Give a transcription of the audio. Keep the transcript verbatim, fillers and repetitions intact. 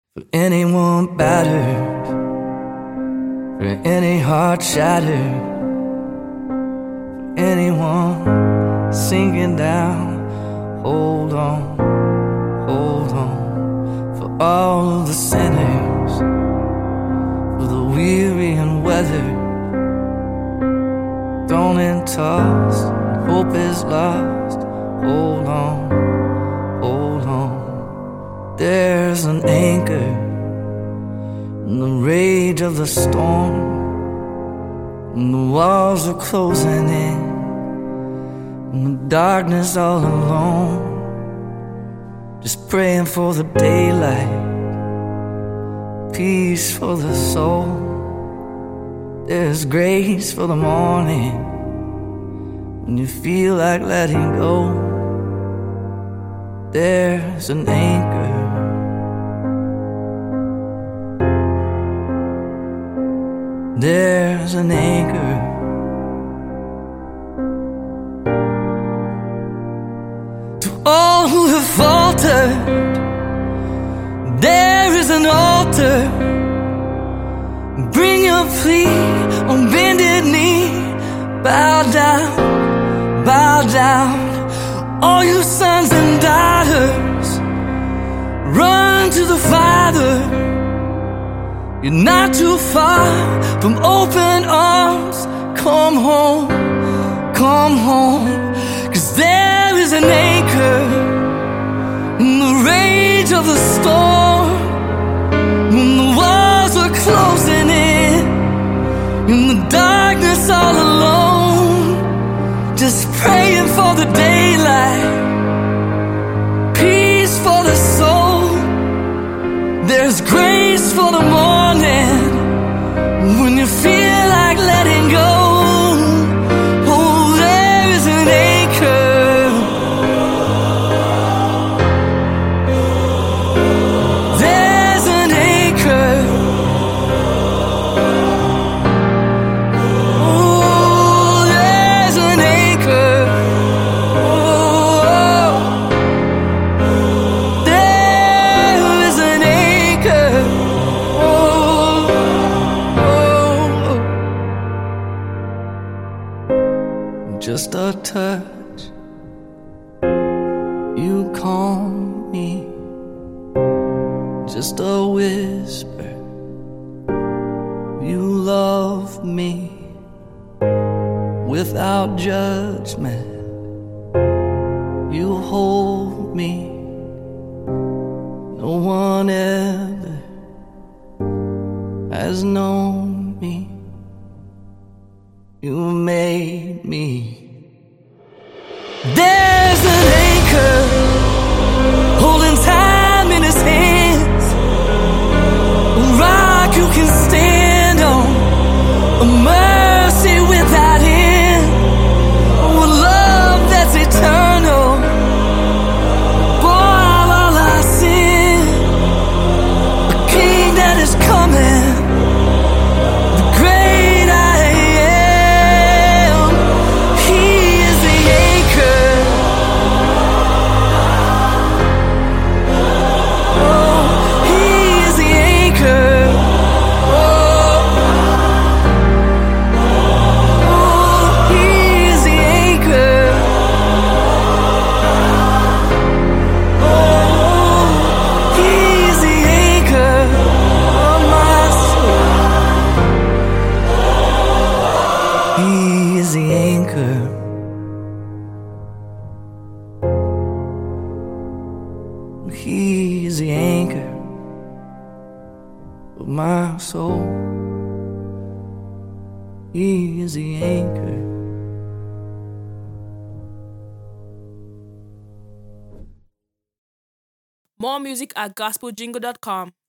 For anyone battered, for any heart shattered, for anyone sinking down, hold on, hold on. For all of the sinners, for the weary and weathered, thrown and tossed, hope is lost, hold on, hold on. There's an anchor in the rage of the storm, and the walls are closing in, and the darkness all alone. Just praying for the daylight, peace for the soul. There's grace for the morning when you feel like letting go. There's an anchor. There's an anchor. To all who have faltered, there is an altar. Bring your plea on bended knee. Bow down, bow down. All you sons and daughters, run to the Father. You're not too far from open arms. Come home, come home. 'Cause there is an anchor in the rage of the storm, when the walls are closing in, in the darkness all alone. Just praying for the daylight, peace for the soul. There's grace for the morning when you feel like letting go. Oh, there is an anchor. There's an anchor. Oh, there's an anchor. Oh, there is an anchor. Oh, oh, oh. Just a touch, you calm me. Just a whisper, you love me. Without judgment, you hold me. No one ever has known me. You made me. There's an anchor holding time in his hands, a rock you can stand on, a mercy without end, a love that's eternal. For all our sin, a king that is coming, the great I am. He is the anchor. Oh, he is the anchor. Oh, oh, he is the anchor. Oh, he is the anchor of my soul. He is the anchor. He is the anchor of my soul. He is the anchor. More music at gospel jingle dot com.